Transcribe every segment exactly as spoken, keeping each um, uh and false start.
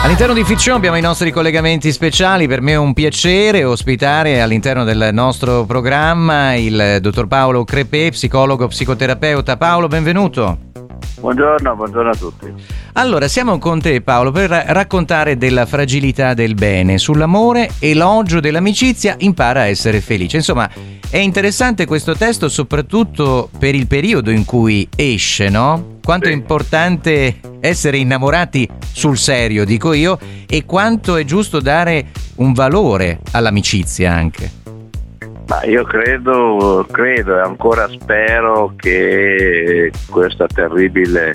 All'interno di Ficcion abbiamo i nostri collegamenti speciali. Per me è un piacere ospitare all'interno del nostro programma il dottor Paolo Crepè, psicologo, psicoterapeuta. Paolo, benvenuto. Buongiorno, buongiorno a tutti. Allora, siamo con te, Paolo, per raccontare della fragilità del bene, sull'amore, elogio dell'amicizia, impara a essere felice. Insomma, è interessante questo testo soprattutto per il periodo in cui esce, no? Quanto Sì. è importante essere innamorati sul serio, dico io, e quanto è giusto dare un valore all'amicizia anche. Ma io credo, credo e ancora spero che questo terribile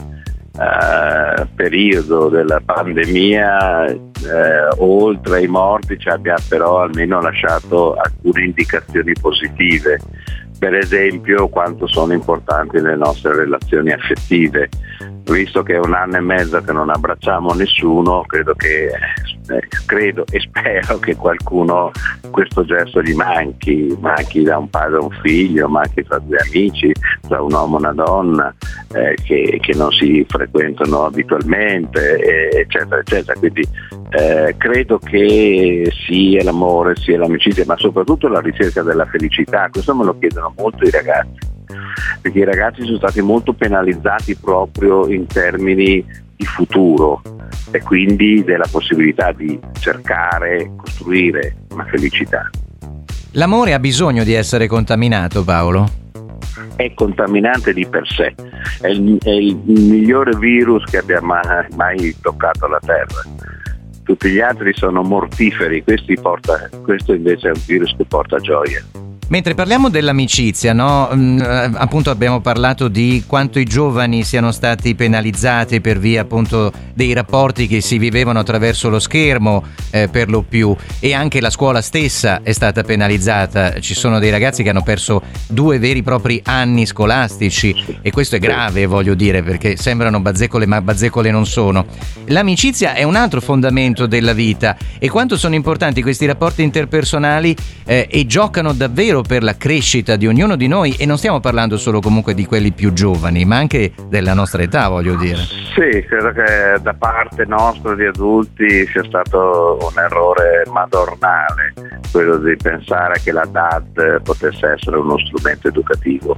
eh, periodo della pandemia, eh, oltre ai morti, ci abbia però almeno lasciato alcune indicazioni positive. Per esempio, quanto sono importanti le nostre relazioni affettive. Visto che è un anno e mezzo che non abbracciamo nessuno, credo che eh, credo e spero che qualcuno questo gesto gli manchi, manchi da un padre a un figlio, manchi tra due amici, tra un uomo e una donna eh, che, che non si frequentano abitualmente, eh, eccetera, eccetera. Quindi eh, credo che sia l'amore, sia l'amicizia, ma soprattutto la ricerca della felicità. Questo me lo chiedono molto i ragazzi, perché i ragazzi sono stati molto penalizzati proprio in termini di futuro e quindi della possibilità di cercare, costruire una felicità. L'amore ha bisogno di essere contaminato, Paolo? È contaminante di per sé, è il, è il migliore virus che abbia mai, mai toccato la terra. Tutti gli altri sono mortiferi, questi porta, questo invece è un virus che porta gioia. Mentre parliamo dell'amicizia, no? Mm, appunto abbiamo parlato di quanto i giovani siano stati penalizzati per via appunto dei rapporti che si vivevano attraverso lo schermo eh, per lo più, e anche la scuola stessa è stata penalizzata. Ci sono dei ragazzi che hanno perso due veri e propri anni scolastici e questo è grave, voglio dire, perché sembrano bazzecole ma bazzecole non sono. L'amicizia è un altro fondamento della vita, e quanto sono importanti questi rapporti interpersonali eh, e giocano davvero per la crescita di ognuno di noi, e non stiamo parlando solo comunque di quelli più giovani, ma anche della nostra età, voglio dire. Sì, credo che da parte nostra di adulti sia stato un errore madornale quello di pensare che la D A D potesse essere uno strumento educativo.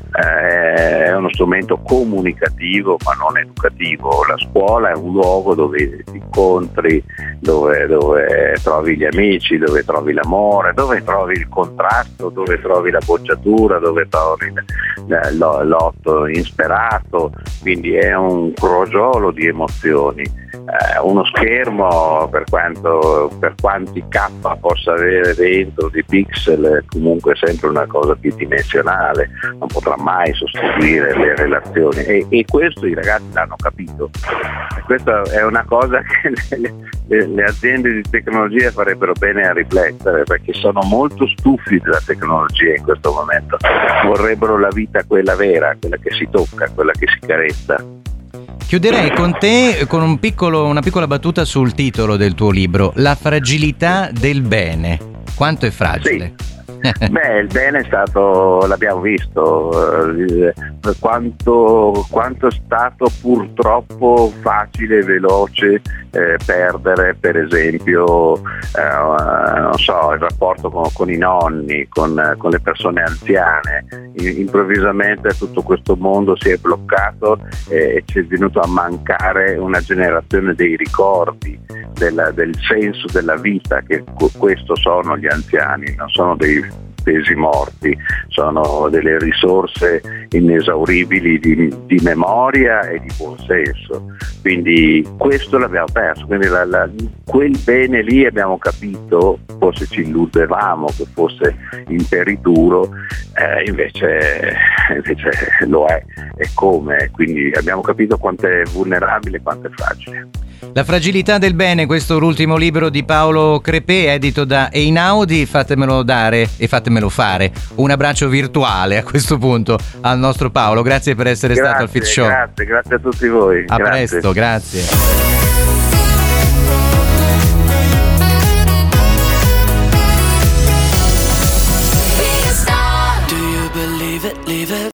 Eh, è uno strumento comunicativo ma non educativo. La scuola è un luogo dove ti incontri, dove, dove trovi gli amici, dove trovi l'amore, dove trovi il contrasto, dove trovi la bocciatura, dove trovi l'otto insperato, quindi è un crogiolo di emozioni. Eh, uno schermo, per quanto per quanti K possa avere dentro di pixel, è comunque sempre una cosa bidimensionale, non potrà mai sostituire le relazioni, e, e questo i ragazzi l'hanno capito. E questa è una cosa che le, le, le aziende di tecnologia farebbero bene a riflettere, perché sono molto stufi della tecnologia in questo momento, vorrebbero la vita quella vera, quella che si tocca, quella che si carezza. Chiuderei con te con un piccolo, una piccola battuta sul titolo del tuo libro, La fragilità del bene. Quanto è fragile? Sì. Beh, il bene è stato, l'abbiamo visto, eh, quanto, quanto è stato purtroppo facile e veloce eh, perdere, per esempio, eh, non so, il rapporto con, con i nonni, con, con le persone anziane. I, improvvisamente tutto questo mondo si è bloccato eh, e ci è venuto a mancare una generazione dei ricordi, della, del senso della vita, che questo sono gli anziani, non sono dei pesi morti, sono delle risorse inesauribili di, di memoria e di buonsenso. Quindi questo l'abbiamo perso, quindi la, la, quel bene lì abbiamo capito, forse ci illudevamo che fosse imperituro, eh, invece, invece lo è, e come, quindi abbiamo capito quanto è vulnerabile e quanto è fragile. La fragilità del bene, questo è l'ultimo libro di Paolo Crepè, edito da Einaudi. Fatemelo dare e fatemelo fare un abbraccio virtuale a questo punto al nostro Paolo. Grazie per essere Grazie, stato al Fit Show. Grazie, grazie a tutti voi. A Grazie. presto, grazie.